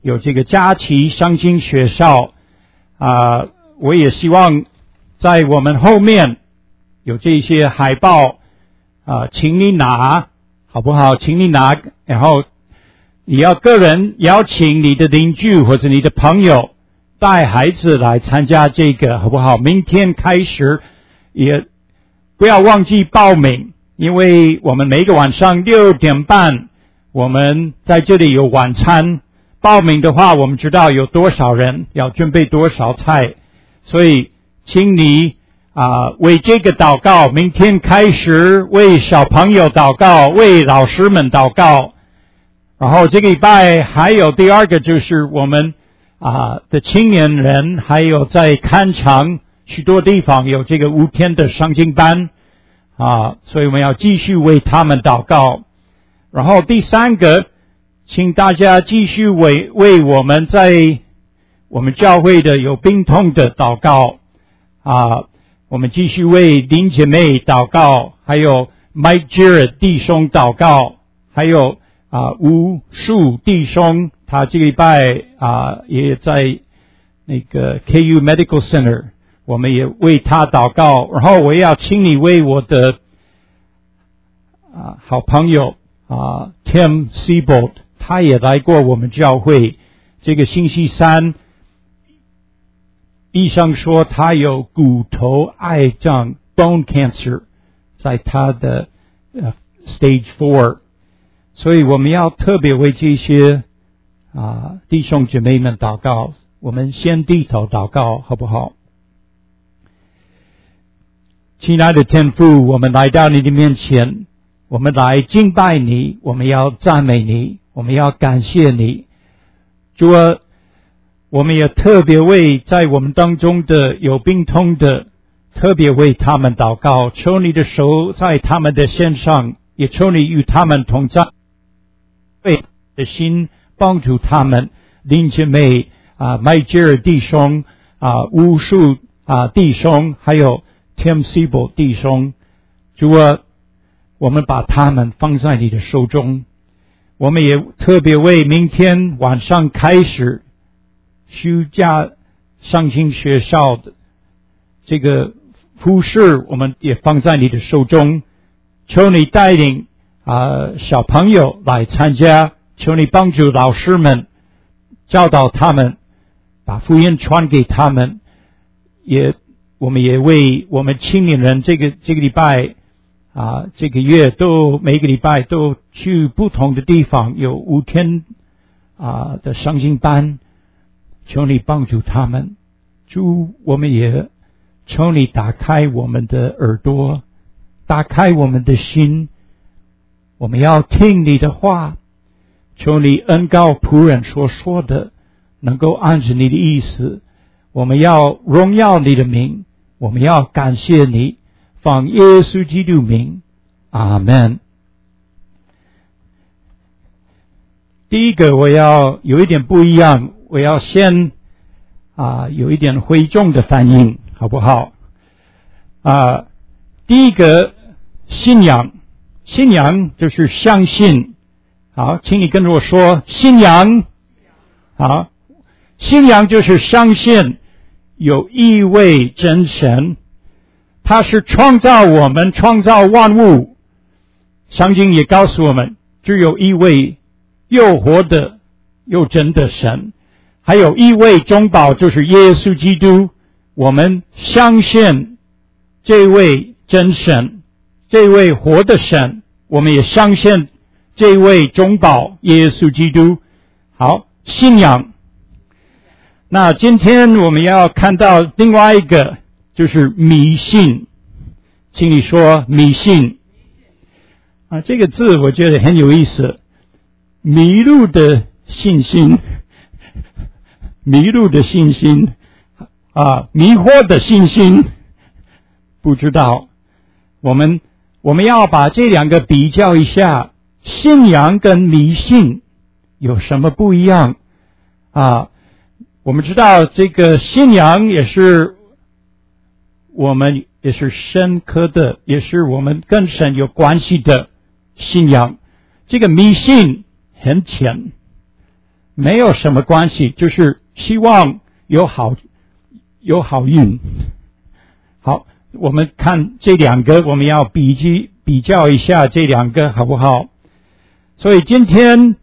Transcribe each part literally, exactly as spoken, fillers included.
有这个佳琪伤心学校啊、呃，我也希望在我们后面有这些海报啊、呃，请你拿好不好？请你拿，然后你要个人邀请你的邻居或者你的朋友带孩子来参加这个好不好？明天开始也不要忘记报名，因为我们每个晚上六点半我们在这里有晚餐，报名的话我们知道有多少人，要准备多少菜，所以请你啊、呃、为这个祷告，明天开始为小朋友祷告，为老师们祷告。然后这个礼拜还有第二个就是我们啊的青年人，还有在看场许多地方有这个五天的上经班啊，所以我们要继续为他们祷告。然后第三个，请大家继续为为我们在我们教会的有病痛的祷告啊，我们继续为林姐妹祷告，还有 Mike Jarrett 弟兄祷告，还有啊吴树弟兄，他这个礼拜啊也在那个 K U Medical Center， 我们也为他祷告。然后我也要请你为我的啊好朋友啊 Tim Seabold， 他也来过我们教会，这个星期三医生说他有骨头癌症 bone cancer 在他的、呃、stage four， 所以我们要特别为这些啊弟兄姐妹们祷告。我们先低头祷告好不好？亲爱的天父，我们来到你的面前，我们来敬拜你，我们要赞美你，我们要感谢你。主啊，我们也特别为在我们当中的有病痛的，特别为他们祷告，求你的手在他们的身上，也求你与他们同在，为的心帮助他们。林姐妹啊，麦吉尔弟兄啊，巫术啊弟兄，还有 Tim Seabold 弟兄，主啊，我们把他们放在你的手中。我们也特别为明天晚上开始休假上新学校的这个服侍，我们也放在你的手中。求你带领啊、呃、小朋友来参加，求你帮助老师们教导他们，把福音传给他们。也我们也为我们青年人这个这个礼拜啊，这个月都每个礼拜都去不同的地方，有五天啊的上经班，求你帮助他们。主，我们也求你打开我们的耳朵，打开我们的心，我们要听你的话。求你恩告仆人所说的能够按着你的意思，我们要荣耀你的名，我们要感谢你，奉耶稣基督名，阿们。第一个我要有一点不一样，我要先啊有一点会众的反应，好不好？啊，第一个信仰，信仰就是相信。好，请你跟着我说，信仰。好，信仰就是相信有一位真神，他是创造我们，创造万物。圣经也告诉我们，只有一位又活的又真的神，还有一位中保，就是耶稣基督。我们相信这位真神，这位活的神，我们也相信这位中保耶稣基督。好，信仰。那今天我们要看到另外一个，就是迷信。请你说迷信啊，这个字我觉得很有意思。迷路的信心，迷路的信心啊，迷惑的信心，不知道。我们我们要把这两个比较一下，信仰跟迷信有什么不一样啊？我们知道这个信仰也是我们也是深刻的，也是我们跟神有关系的信仰。这个迷信很浅， 没有什么关系，就是希望有好有好运。好，我们看这两个，我们要比较比较一下这两个好不好？所以今天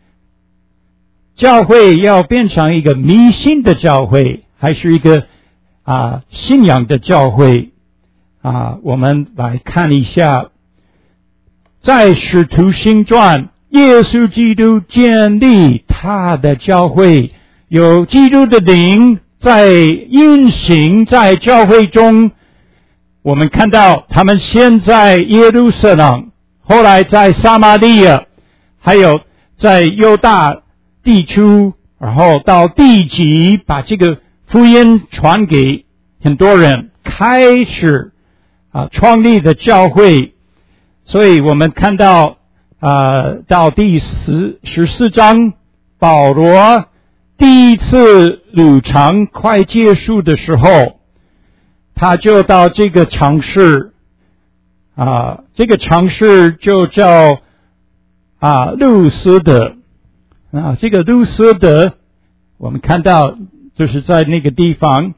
教会要变成一个迷信的教会，还是一个啊信仰的教会啊？我们来看一下，在使徒行传，耶稣基督建立他的教会，有基督的灵在运行在教会中。我们看到他们先在耶路撒冷，后来在撒玛利亚，还有在犹大地区，然后到地极，把这个福音传给很多人，开始啊创立的教会。所以我们看到啊到第十十四章，保罗第一次旅程快结束的时候，他就到这个城市啊，这个城市就叫啊路斯德啊，这个路斯德，我们看到就是在那个地方。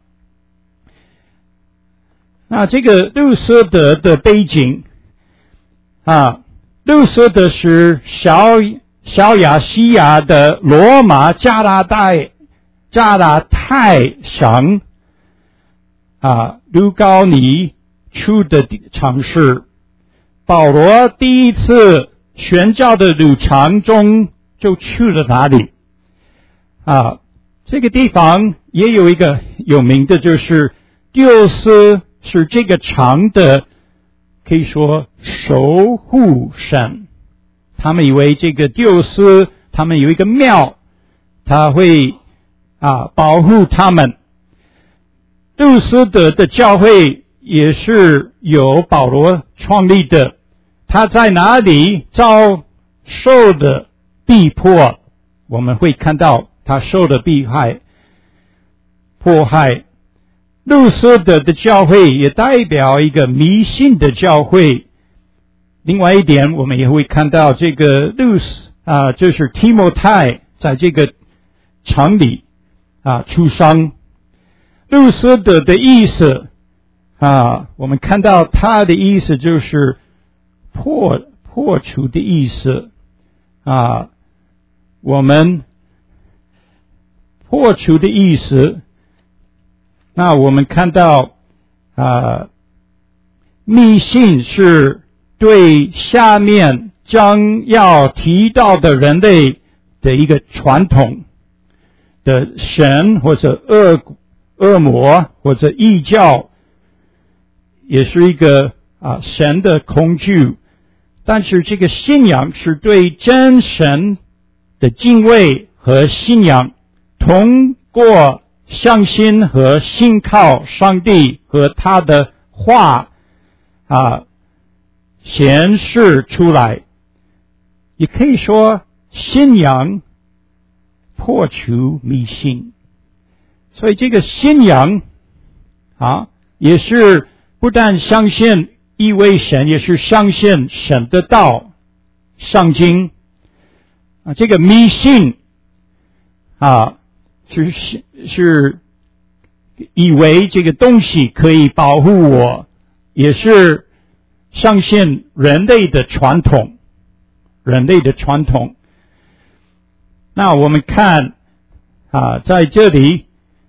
那这个路斯德的背景啊，路斯德是小小亚细亚的罗马加拉太加拉太省啊，卢高尼区的城市。保罗第一次宣教的旅程中就去了哪里啊？这个地方也有一个有名的，就是丢斯是这个城的可以说守护神。他们以为这个丢斯，他们有一个庙，他会啊保护他们。路斯德的教会也是由保罗创立的，他在哪里遭受的逼迫，我们会看到他受的迫害迫害。路斯德的教会也代表一个迷信的教会。另外一点，我们也会看到这个路斯啊，就是提摩太在这个城里啊出生。路斯德的意思啊，我们看到他的意思就是破破除的意思啊，我们破除的意思。那我们看到啊，迷信是对下面将要提到的人类的一个传统的神或者恶恶魔或者异教，也是一个啊神的恐惧。但是这个信仰是对真神的敬畏和信仰，通过相信和信靠上帝和他的话啊显示出来。也可以说信仰破除迷信。所以这个信仰啊，也是不但相信一位神，也是相信神的道、圣经啊。这个迷信啊，是是是以为这个东西可以保护我，也是相信人类的传统，人类的传统。那我们看啊，在这里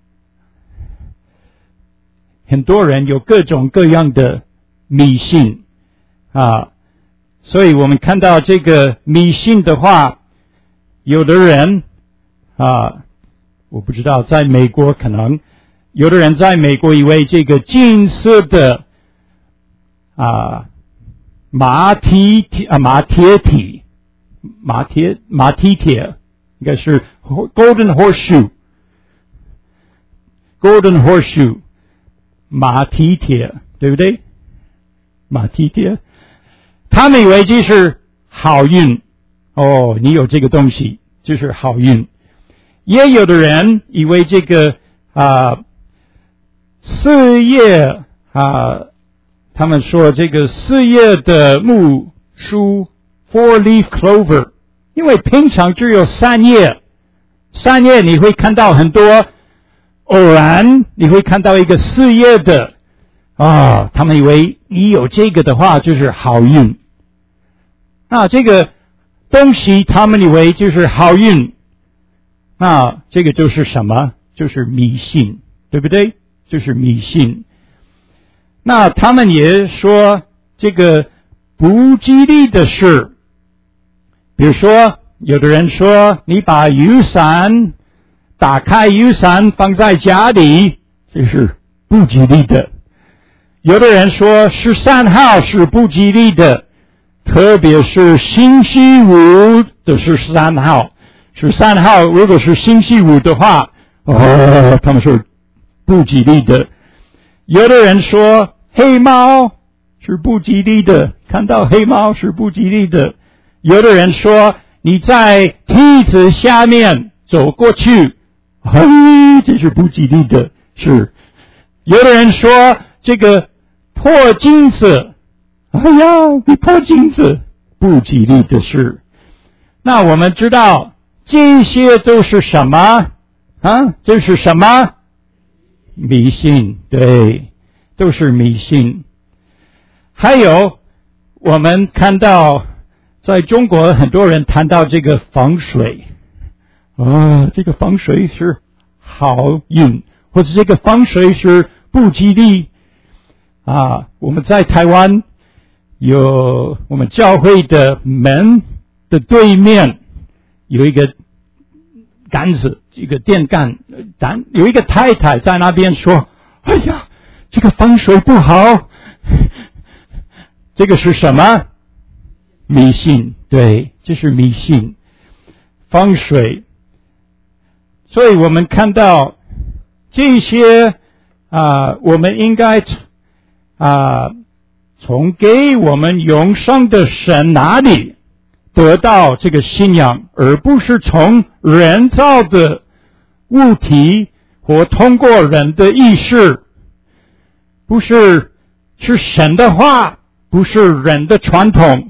很多人有各种各样的迷信啊，所以我们看到这个迷信的话，有的人啊，我不知道在美国可能有的人在美国以为这个金色的啊马蹄啊马铁体马铁马蹄铁应该是 golden horseshoe golden horseshoe 马蹄铁，对不对？马蹄铁，他们以为这是好运哦，你有这个东西就是好运。也有的人以为这个啊四叶啊，他们说这个四叶的木梳 four leaf clover， 因为平常只有三叶三页你会看到很多偶然，你会看到一个四页的啊，他们以为你有这个的话就是好运。那这个东西他们以为就是好运，那这个就是什么？就是迷信，对不对？就是迷信。那他们也说这个不吉利的事，比如说有的人说你把雨伞打开，雨伞放在家里，这是不吉利的。有的人说十三号是不吉利的，特别是星期五的十三号，十三号如果是星期五的话，哦，他们说不吉利的。有的人说黑猫是不吉利的，看到黑猫是不吉利的。有的人说你在梯子下面走过去，嘿，这是不吉利的是。有的人说这个破镜子，哎呀，你破镜子，不吉利的事。那我们知道这些都是什么啊？这是什么？迷信，对，都是迷信。还有我们看到在中国很多人谈到这个风水啊，这个风水是好运，或者这个风水是不吉利啊。我们在台湾有我们教会的门的对面有一个杆子，一个电杆，有一个太太在那边说，哎呀，这个风水不好。这个是什么？迷信，对，这是迷信。风水。所以我们看到这些啊，我们应该啊从给我们永生的神那里得到这个信仰，而不是从人造的物体或通过人的意识，不是是神的话，不是人的传统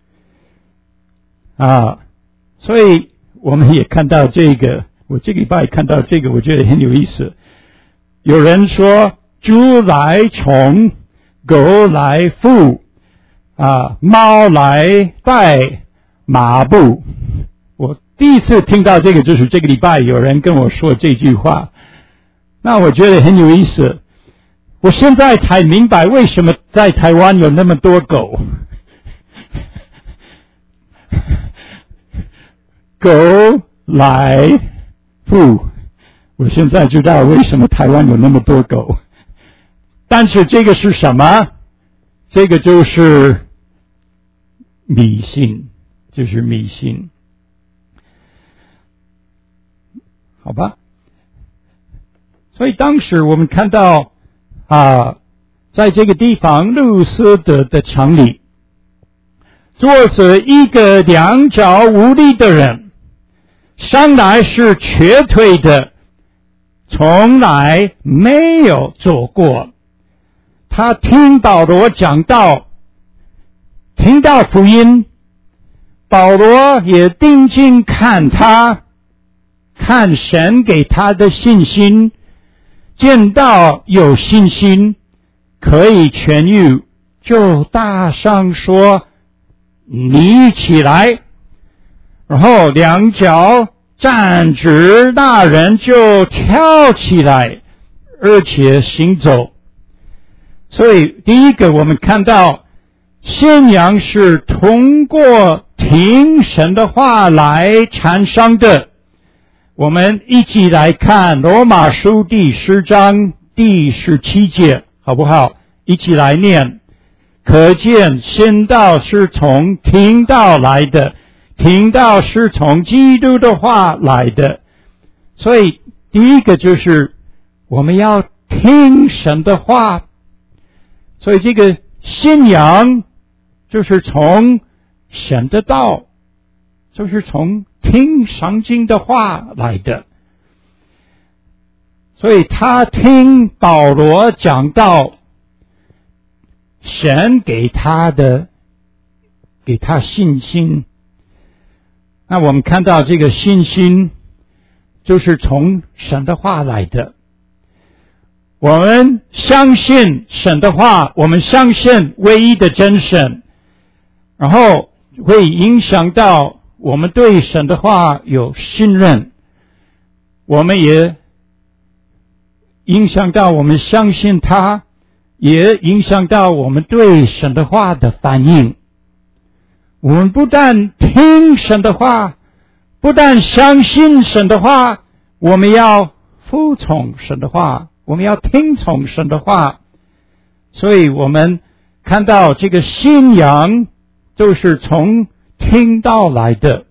啊。所以我们也看到这个，我这个礼拜看到这个，我觉得很有意思。有人说猪来虫，狗来富啊，猫来带马步。我第一次听到这个就是这个礼拜有人跟我说这句话，那我觉得很有意思。我现在才明白为什么在台湾有那么多狗。狗来富，我现在知道为什么台湾有那么多狗。但是这个是什么？这个就是迷信，就是迷信。好吧？所以当时我们看到啊，在这个地方路斯德的城里坐着一个两脚无力的人，生来是瘸腿的，从来没有走过。他听保罗讲道，听到福音，保罗也定睛看他，看神给他的信心，见到有信心可以痊愈，就大声说，你起来。然后两脚站直，那人就跳起来，而且行走。所以第一个我们看到信仰是通过听神的话来产生的。我们一起来看罗马书第十章第十七节，好不好？一起来念。可见信道是从听道来的，听道是从基督的话来的。所以第一个就是我们要听神的话，所以这个信仰就是从神的道，就是从听圣经的话来的。所以他听保罗讲道，神给他的，给他信心。那我们看到这个信心就是从神的话来的。我们相信神的话，我们相信唯一的真神，然后会影响到我们对神的话有信任，我们也影响到我们相信他，也影响到我们对神的话的反应。我们不但听神的话，不但相信神的话，我们要服从神的话，我们要听从神的话。所以我们看到这个信仰都是从听到来的。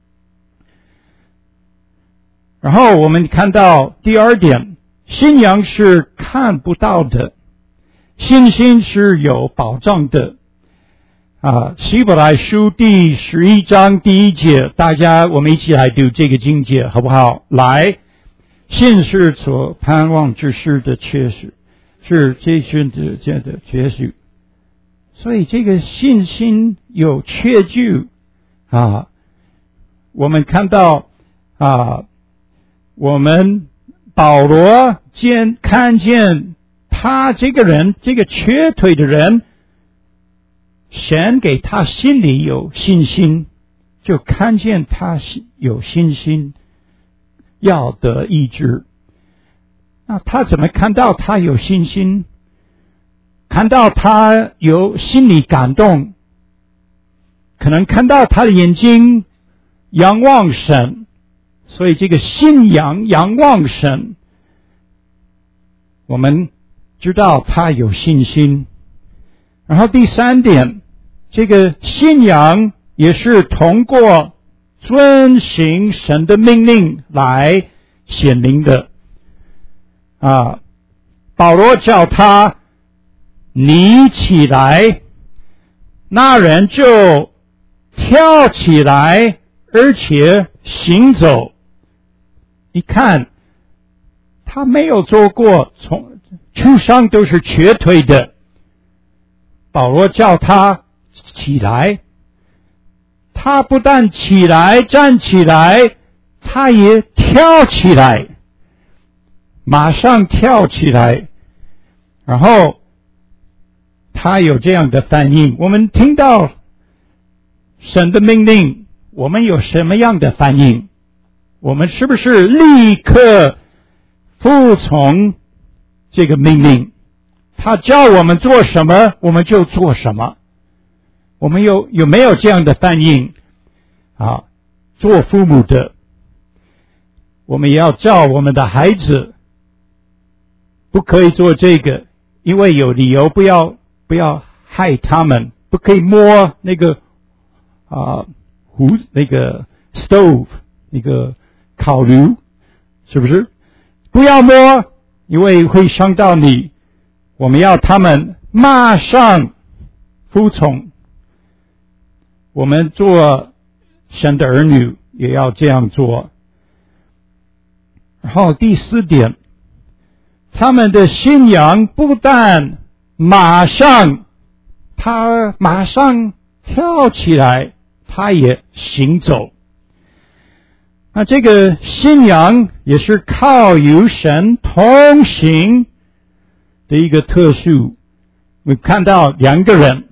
然后我们看到第二点，信仰是看不到的，信心是有保障的。啊，希伯来书第十一章第一节，大家我们一起来读这个经节好不好？来，信是所盼望之事的确实，是这训的这的确实。所以这个信心有确据啊。我们看到啊，我们保罗见看见他这个人，这个瘸腿的人，神给他心里有信心，就看见他有信心要得医治。那他怎么看到他有信心？看到他有心理感动，可能看到他的眼睛仰望神，所以这个信仰仰望神，我们知道他有信心。然后第三点，这个信仰也是通过遵行神的命令来显明的啊。保罗叫他你起来，那人就跳起来，而且行走。你看，他没有做过，从出生都是瘸腿的。保罗叫他起来，他不但起来站起来，他也跳起来，马上跳起来，然后他有这样的反应。我们听到神的命令，我们有什么样的反应？我们是不是立刻服从这个命令？他叫我们做什么，我们就做什么。我们有有没有这样的反应啊？做父母的，我们也要叫我们的孩子不可以做这个，因为有理由，不要不要害他们，不可以摸那个啊壶那个 stove 那个烤炉，是不是？不要摸，因为会伤到你。我们要他们马上服从。我们做神的儿女也要这样做。然后第四点，他们的信仰不但马上他马上跳起来，他也行走。那这个信仰也是靠与神同行的一个特殊。我们看到两个人，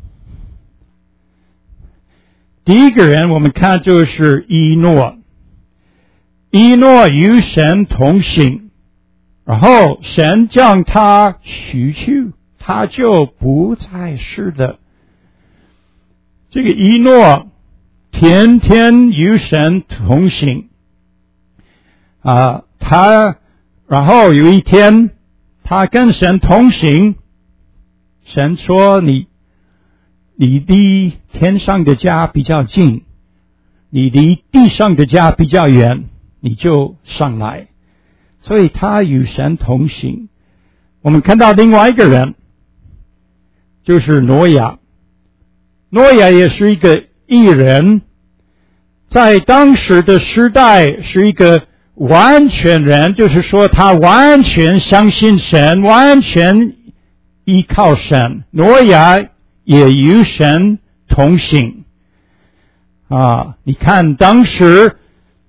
第一个人我们看就是以诺，以诺与神同行，然后神将他许去，他就不再是的。这个以诺天天与神同行啊，他然后有一天他跟神同行，神说你你离天上的家比较近，你离地上的家比较远，你就上来。所以他与神同行。我们看到另外一个人，就是挪亚。挪亚也是一个义人，在当时的时代是一个完全人，就是说他完全相信神，完全依靠神。挪亚也与神同行啊！你看当时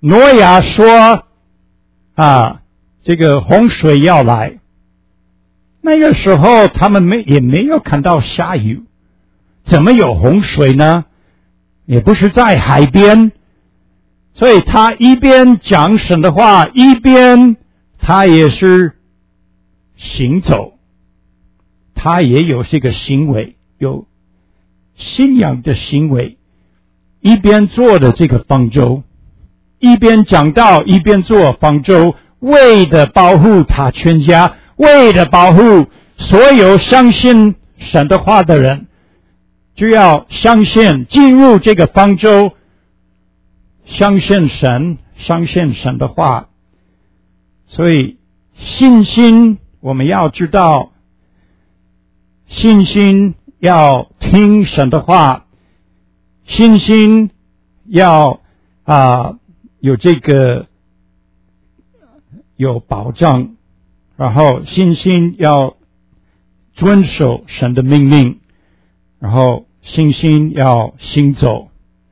挪亚说啊，这个洪水要来，那个时候他们没也没有看到下雨，怎么有洪水呢？也不是在海边，所以他一边讲神的话，一边他也是行走，他也有这个行为，有信仰的行为，一边做的这个方舟，一边讲道，一边做方舟，为了保护他全家，为了保护所有相信神的话的人，就要相信进入这个方舟，相信神，相信神的话。所以信心我们要知道，信心要听神的话，信心要啊有这个有保障，然后信心要遵守神的命令，然后信心要行走。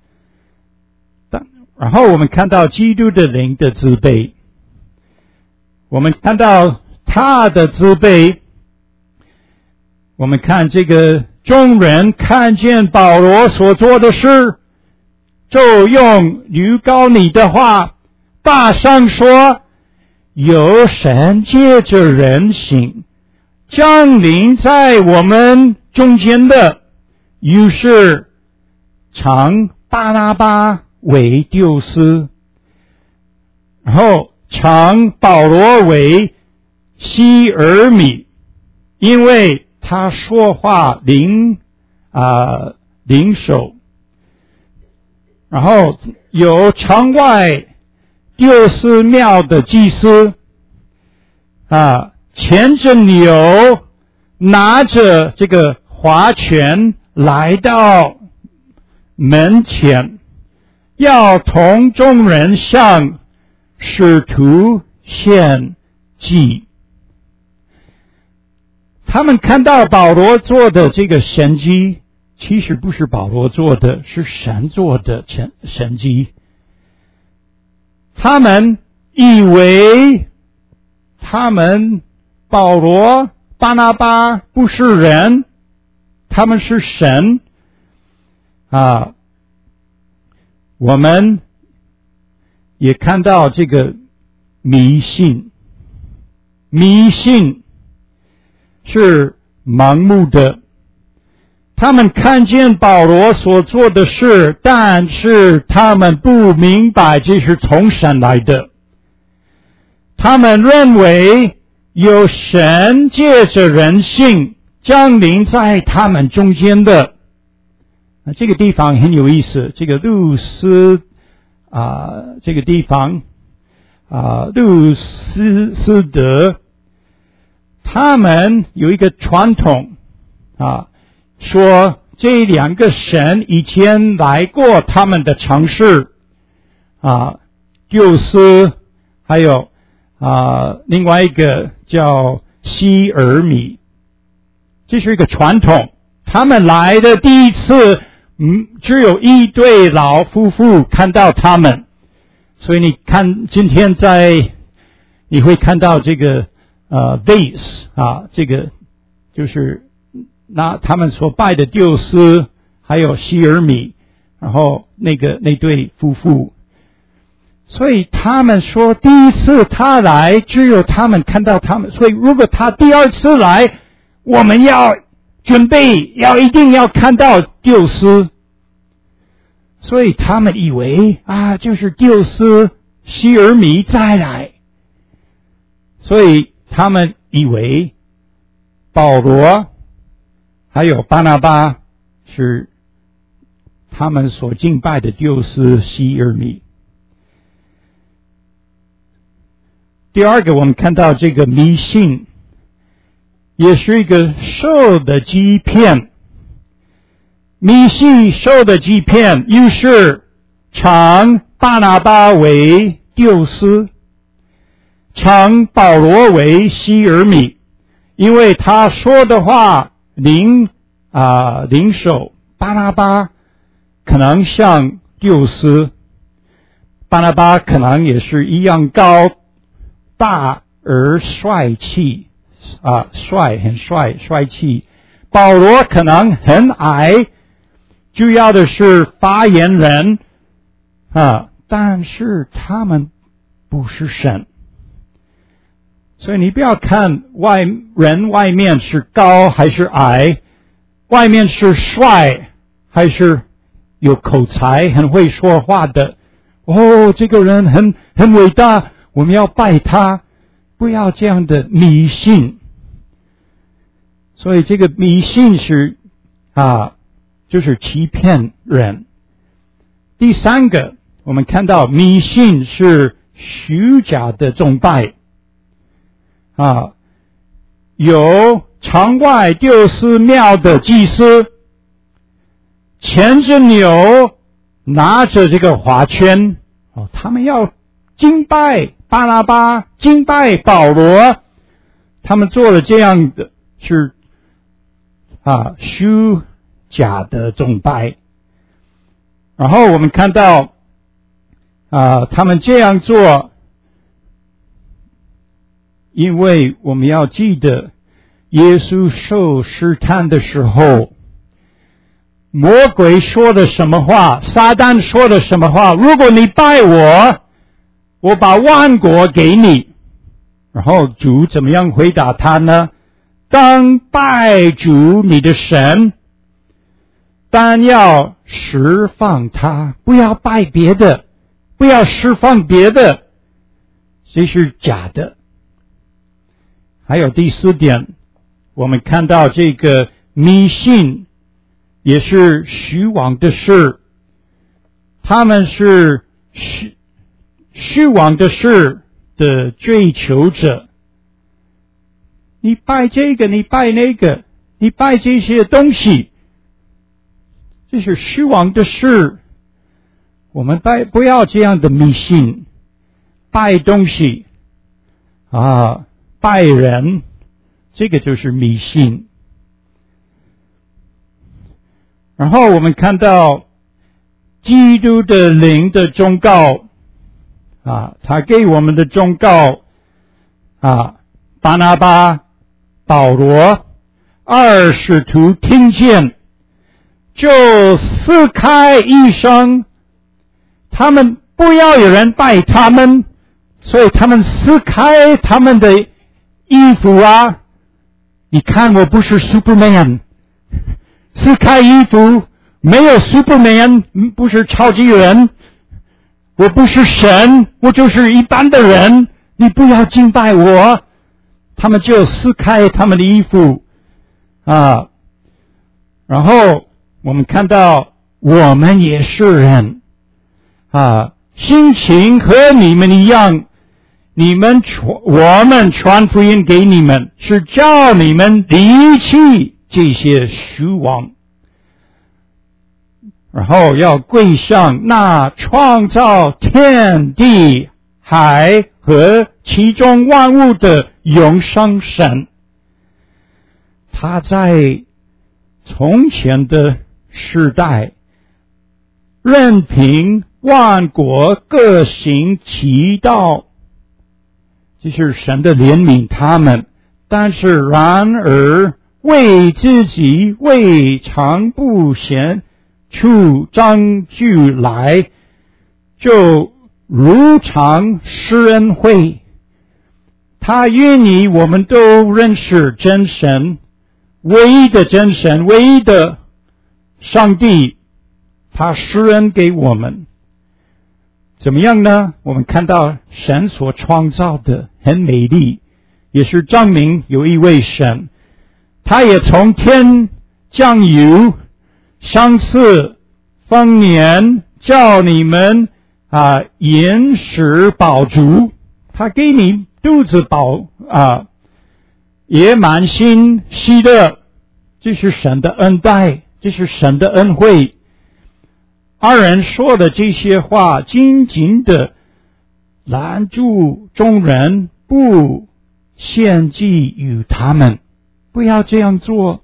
然后我们看到基督的灵的自卑，我们看到他的自卑，我们看这个众人看见保罗所做的事，就用吕高尼的话大声说，有神借着人性降临在我们中间的，于是常巴拿巴为丢斯，然后常保罗为希尔米，因为他说话灵啊灵手，然后有城外丢斯庙的祭司啊，牵着牛，拿着这个划拳来到门前，要同众人向使徒献祭。他们看到保罗做的这个神迹，其实不是保罗做的，是神做的神神迹。他们以为他们保罗、巴拿巴不是人，他们是神啊。我们也看到这个迷信，迷信是盲目的。他们看见保罗所做的事，但是他们不明白这是从神来的。他们认为有神借着人性降临在他们中间的。这个地方很有意思，这个路斯啊，这个地方啊，路斯斯德，他们有一个传统啊，说这两个神以前来过他们的城市啊，丢斯，还有啊另外一个叫希尔米，这是一个传统。他们来的第一次，嗯，只有一对老夫妇看到他们，所以你看今天在你会看到这个呃 vase 啊，这个就是那他们所拜的丢斯还有希尔米，然后那个那对夫妇，所以他们说第一次他来只有他们看到他们，所以如果他第二次来，我们要准备要一定要看到丢斯。所以他们以为啊，就是丢斯希尔米再来，所以他们以为保罗还有巴拿巴是他们所敬拜的丢斯希尔米。第二个，我们看到这个迷信也是一个受的欺骗，迷信受的欺骗，于是常巴拿巴为丢斯，常保罗为希尔米，因为他说的话灵啊灵手，巴拿巴可能像丢斯。 巴拿巴可能也是一样高大而帅气啊，帅很帅帅气。保罗可能很矮，主要的是发言人啊，但是他们不是神。所以你不要看外人外面是高还是矮，外面是帅还是有口才很会说话的，哦，这个人很很伟大，我们要拜他，不要这样的迷信。所以这个迷信是啊，就是欺骗人。第三个，我们看到迷信是虚假的崇拜啊，有场外丢失庙的祭司，牵着牛，拿着这个花圈，哦，他们要敬拜巴拿巴，敬拜保罗，他们做了这样的是啊虚假的崇拜。然后我们看到啊，他们这样做，因为我们要记得耶稣受试探的时候，魔鬼说的什么话，撒旦说的什么话，如果你拜我，我把万国给你。然后主怎么样回答他呢？当拜主你的神，但要释放他，不要拜别的，不要释放别的，这是假的。还有第四点，我们看到这个迷信也是虚妄的事，他们是虚虚妄的事的追求者。你拜这个，你拜那个，你拜这些东西，这是虚妄的事。我们拜不要这样的迷信，拜东西啊，拜人，这个就是迷信。然后我们看到基督的灵的忠告啊，他给我们的忠告啊，巴拿巴、保罗二使徒听见，就撕开衣裳，他们不要有人拜他们，所以他们撕开他们的衣服啊。你看我不是 Superman， 撕开衣服，没有 Superman， 不是超级人，我不是神，我就是一般的人，你不要敬拜我。他们就撕开他们的衣服啊，然后我们看到我们也是人啊，心情和你们一样，你们传我们传福音给你们，是叫你们离弃这些虚妄，然后要跪向那创造天地海和其中万物的永生神。他在从前的时代，任凭万国各行其道，这是神的怜悯他们，但是然而为自己未尝不显出证据来，就如常施恩惠。他愿意我们都认识真神，唯一的真神，唯一的上帝，他施恩给我们。怎么样呢？我们看到神所创造的很美丽，也是证明有一位神，他也从天降油，赏赐丰年，叫你们啊饮食饱足，他给你肚子饱啊，也满心喜乐，这是神的恩待，这是神的恩惠。二人说的这些话，紧紧的拦住众人，不献祭于他们，不要这样做。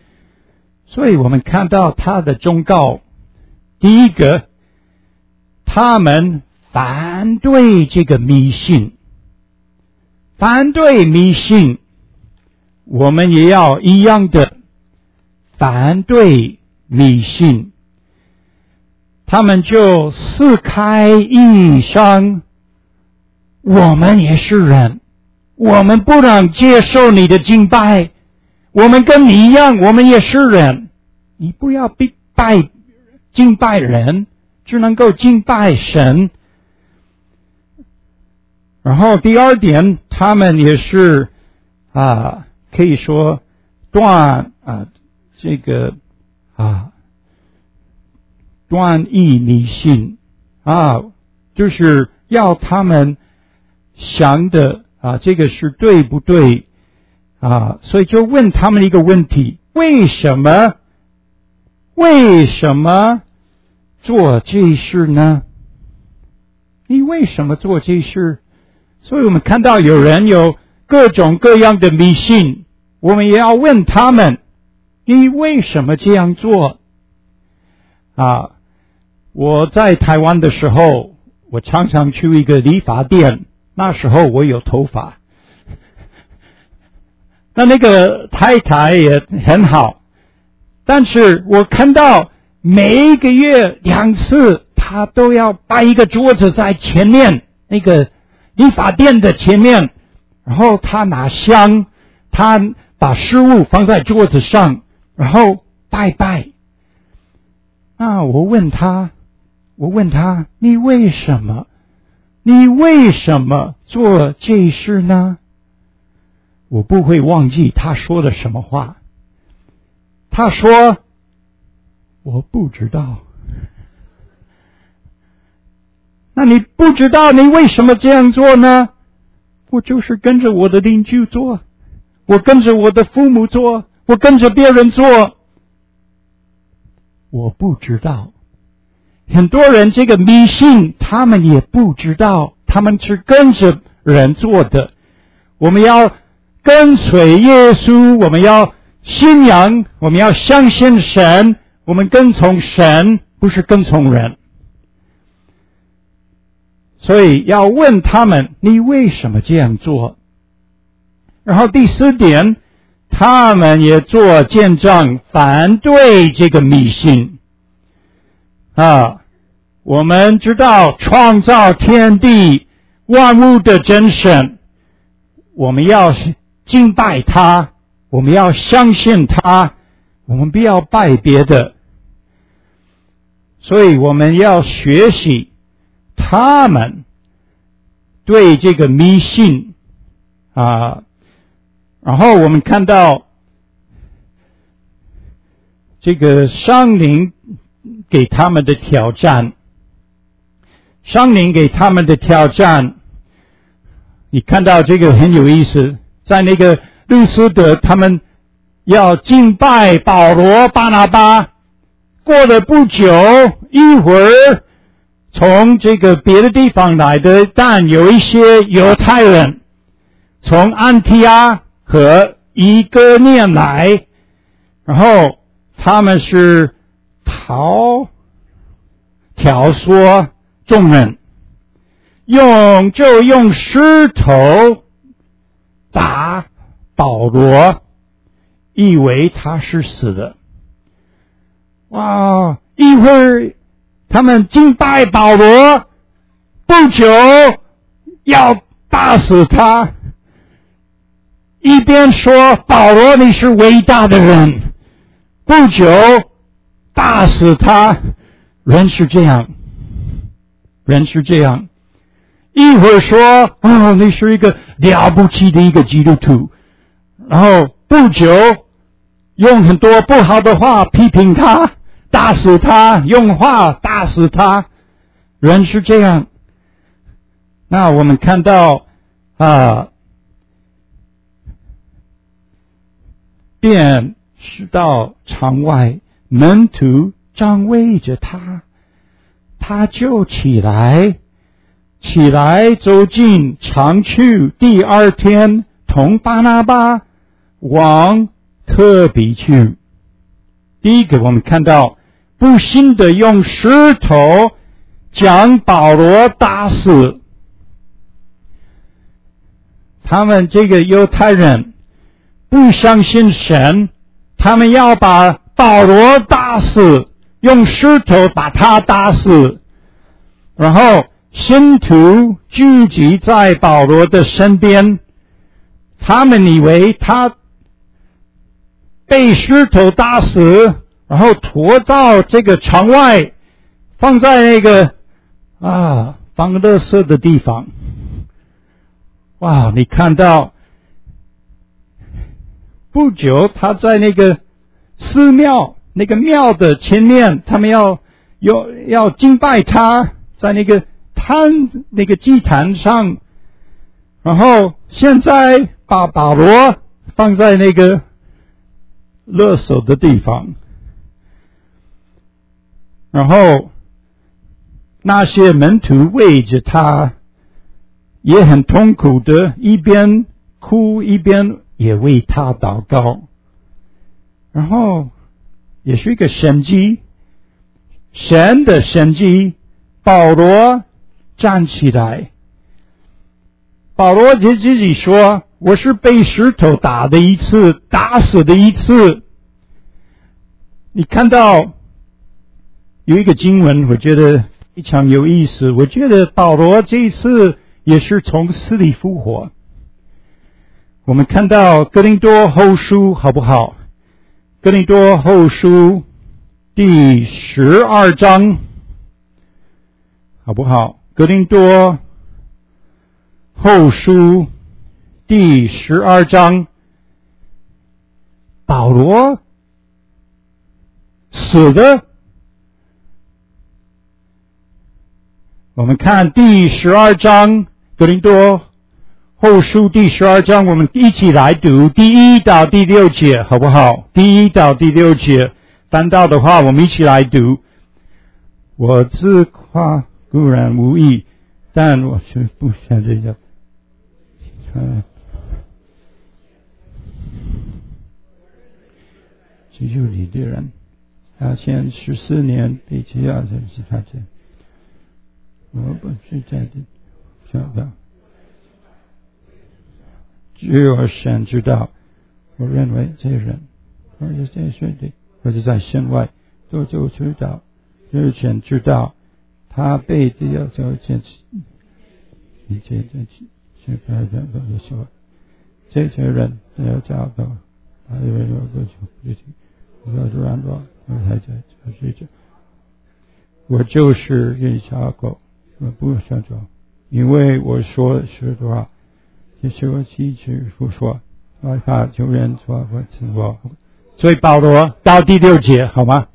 所以我们看到他的忠告，第一个， 他们反对这个迷信，反对迷信，我们也要一样的反对迷信。他们就撕开衣裳，我们也是人，我们不能接受你的敬拜，我们跟你一样，我们也是人，你不要拜敬拜人，只能够敬拜神。然后第二点，他们也是啊，可以说断啊这个啊断议迷信啊，就是要他们想的啊，这个是对不对啊？所以就问他们一个问题：为什么？为什么做这事呢？你为什么做这事？所以我们看到有人有各种各样的迷信，我们也要问他们：你为什么这样做？啊，我在台湾的时候，我常常去一个理发店，那时候我有头发，那那个太太也很好，但是我看到每一个月两次，她都要摆一个桌子在前面，那个理发店的前面，然后她拿香，她把食物放在桌子上，然后拜拜。那我问他，我问他，你为什么？你为什么做这事呢？我不会忘记他说的什么话。他说：“我不知道。”那你不知道你为什么这样做呢？我就是跟着我的邻居做，我跟着我的父母做，我跟着别人做。我不知道。很多人这个迷信，他们也不知道，他们是跟着人做的。我们要跟随耶稣，我们要信仰，我们要相信神，我们跟从神，不是跟从人。所以要问他们，你为什么这样做？然后第四点，他们也做见证，反对这个迷信啊。我们知道创造天地万物的真神，我们要敬拜他，我们要相信他，我们不要拜别的。所以我们要学习他们对这个迷信啊。然后我们看到这个圣灵给他们的挑战，圣灵给他们的挑战，你看到这个很有意思，在那个路斯德，他们要敬拜保罗、巴拿巴，过了不久，一会儿从这个别的地方来的，但有一些犹太人从安提阿和以哥念来，然后他们是逃挑唆众人，用就用石头打保罗，以为他是死的。哇！一会儿他们敬拜保罗，不久要打死他，一边说保罗你是伟大的人，不久打死他。人是这样，人是这样，一会儿说哦你是一个了不起的一个基督徒，然后不久用很多不好的话批评他，打死他，用话打死他。人是这样。那我们看到啊，便是到场外，门徒张围着他，他就起来，起来走进场去。第二天，同巴拿巴往特比去。第一个，我们看到不幸的用石头将保罗打死。他们这个犹太人不相信神，他们要把保罗打死，用石头把他打死。然后信徒聚集在保罗的身边，他们以为他被石头打死，然后拖到这个场外，放在那个啊放垃圾的地方。哇，你看到不久他在那个寺庙那个庙的前面，他们要要要敬拜他，在那个坛那个祭坛上，然后现在把保罗放在那个垃圾的地方，然后那些门徒围着他，也很痛苦的，一边哭一边也为他祷告。然后也是一个神迹，神的神迹，保罗站起来。保罗就自己说，我是被石头打的一次，打死的一次。你看到有一个经文，我觉得非常有意思。我觉得保罗这一次也是从死里复活。我们看到哥林多后书好不好？哥林多后书第十二章好不好？哥林多后书第十二章，保罗死的。我们看第十二章，哥林多后书第十二章，我们一起来读第一到第六节好不好？第一到第六节，翻到的话我们一起来读。我自夸固然无益，但我却不想这样。嗯，记住你的人，他前十四年被欺压的是他这，我不是在的想法。只有神知道，我认为这人，或者在水里，或者在身外，都就知道，只有神知道，他被这要就这，你这这这不要这样的说，这些人都要找到，还有有个就不行，我要软弱，我才在就是这，我就是一小狗，我不想做，因为我说实话。就是我妻子不说，我怕有人说我自我，所以保罗到第六节好吗？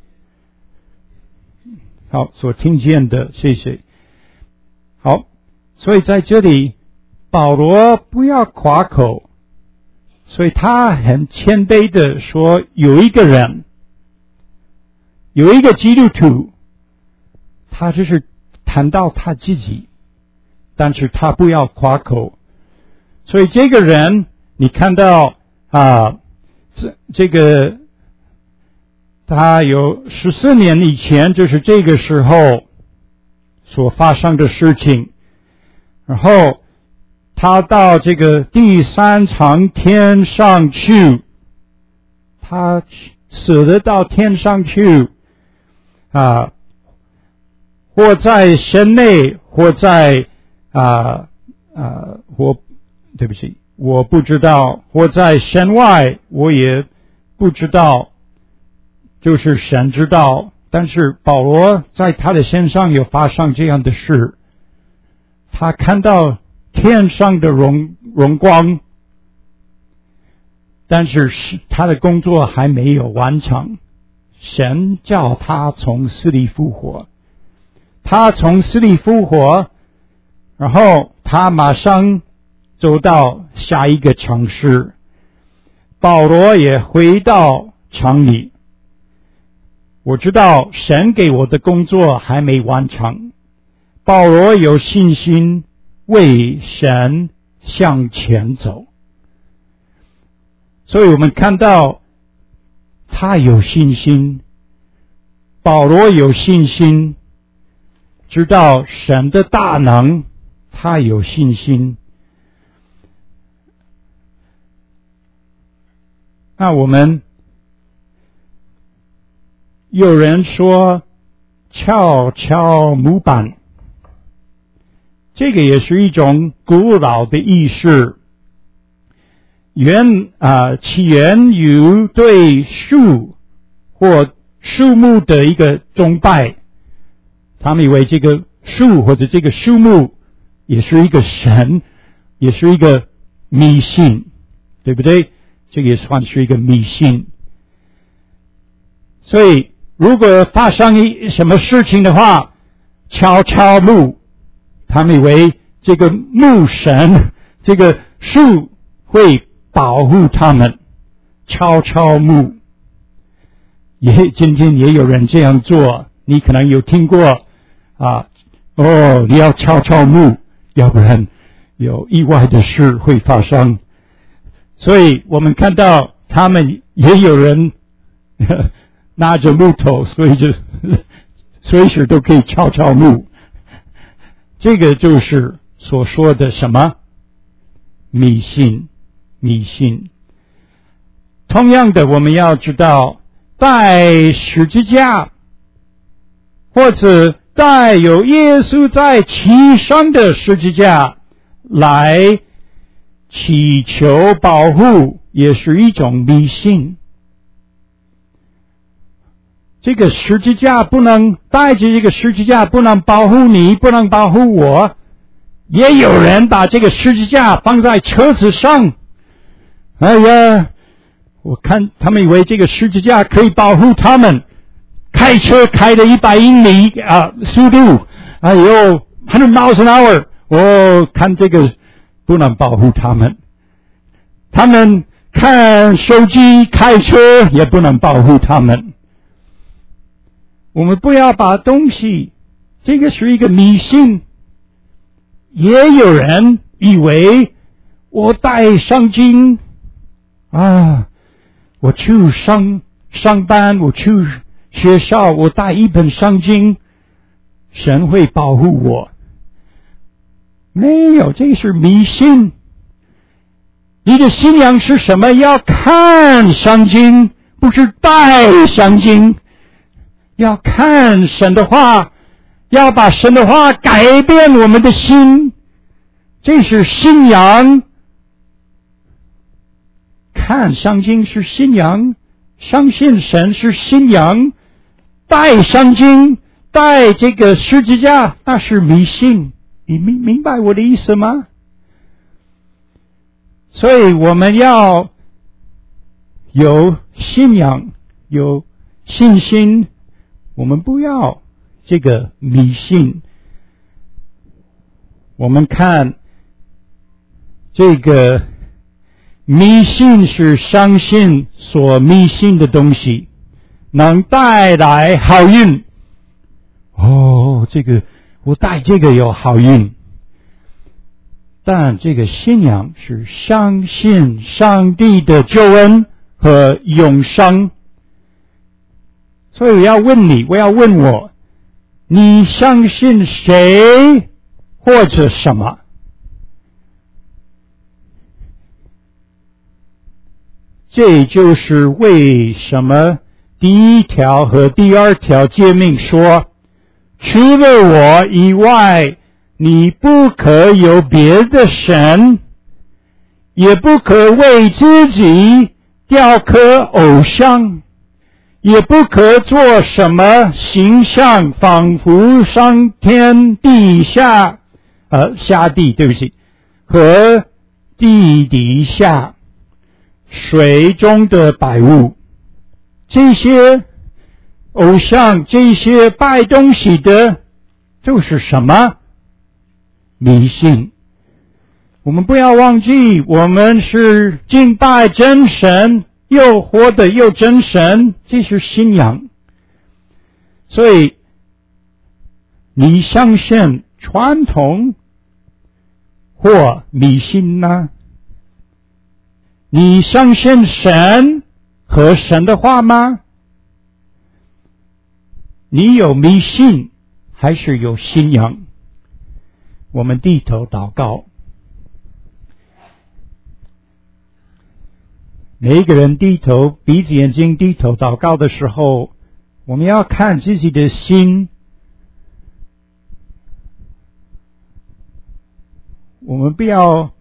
好，所听见的，谢谢。好，所以在这里，保罗不要夸口，所以他很谦卑的说，有一个人，有一个基督徒，他就是谈到他自己，但是他不要夸口。所以这个人，你看到啊，这这个他有十四年以前，就是这个时候所发生的事情。然后他到这个第三层天上去，他死了到天上去啊，或在神内，或在啊啊或。对不起，我不知道，我在神外，我也不知道，就是神知道。但是保罗在他的身上有发生这样的事，他看到天上的荣荣光，但是他的工作还没有完成。神叫他从死里复活，他从死里复活，然后他马上走到下一个城市，保罗也回到城里。我知道神给我的工作还没完成，保罗有信心为神向前走。所以我们看到他有信心，保罗有信心， 知道神的大能，他有信心。那我们有人说敲敲木板，这个也是一种古老的仪式，源啊、呃、起源于对树或树木的一个崇拜，他们以为这个树或者这个树木也是一个神，也是一个迷信，对不对？这个也算是一个迷信。所以如果发生一什么事情的话，敲敲木，他们以为这个木神，这个树会保护他们，敲敲木。也今天也有人这样做，你可能有听过啊，哦，你要敲敲木，要不然有意外的事会发生。所以我们看到他们也有人呵拿着木头，所以就随时都可以敲敲木。这个就是所说的什么迷信，迷信。同样的，我们要知道带十字架或者带有耶稣在其上的十字架来祈求保护，也是一种迷信。这个十字架不能带着这个十字架不能保护你，不能保护我。也有人把这个十字架放在车子上，哎呀，我看他们以为这个十字架可以保护他们，开车开了一百英里啊速度，哎呦 hundred miles an hour， 我看这个不能保护他们。他们看手机开车也不能保护他们。我们不要把东西，这个是一个迷信。也有人以为我带圣经啊，我去上上班，我去学校，我带一本圣经，神会保护我。没有，这是迷信。你的信仰是什么？要看圣经，不是带圣经。要看神的话，要把神的话改变我们的心，这是信仰。看圣经是信仰，相信神是信仰，带圣经，带这个十字架，那是迷信。你明明白我的意思吗？所以我们要有信仰，有信心，我们不要这个迷信。我们看这个迷信是相信所迷信的东西能带来好运。哦，这个我带这个有好运。但这个信仰是相信上帝的救恩和永生。所以我要问你，我要问我，你相信谁或者什么？这就是为什么第一条和第二条诫命说，除了我以外，你不可有别的神，也不可为自己雕刻偶像，也不可做什么形象，仿佛上天地下呃下地对不起和地底下水中的百物。这些偶像，这些拜东西的，就是什么？迷信。我们不要忘记，我们是敬拜真神，又活的又真神，这是信仰。所以你相信传统或迷信呢？你相信神和神的话吗？你有迷信还是有信仰？我们低头祷告。每一个人低头，闭着眼睛低头祷告的时候，我们要看自己的心。我们不要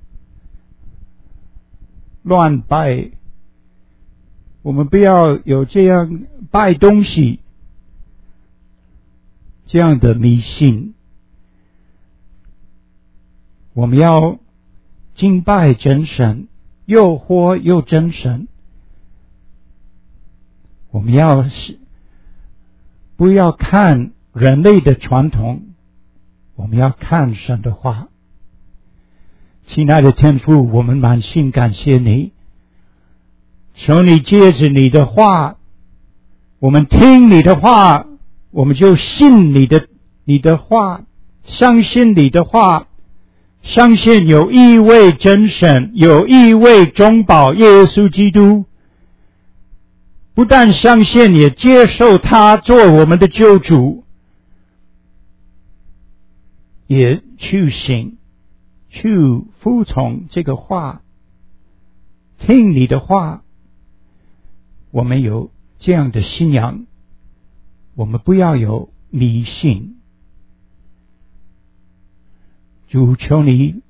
乱拜，我们不要有这样拜东西这样的迷信。我们要敬拜真神，又活又真神。我们要不要看人类的传统，我们要看神的话。亲爱的天父，我们满心感谢你，求你借着你的话，我们听你的话，我们就信你的你的话，相信你的话，相信有一位真神，有一位中保耶稣基督，不但相信，也接受他做我们的救主，也去行，去服从这个话，听你的话。我们有这样的信仰，我们不要有迷信。主，求你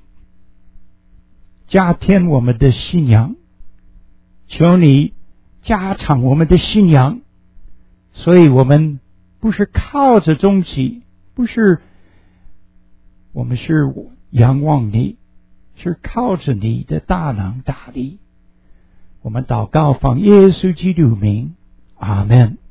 加添我们的信仰，求你加长我们的信仰，所以我们不是靠着东西，不是，我们是仰望你，是靠着你的大能大力。我们祷告奉耶稣基督名，阿们。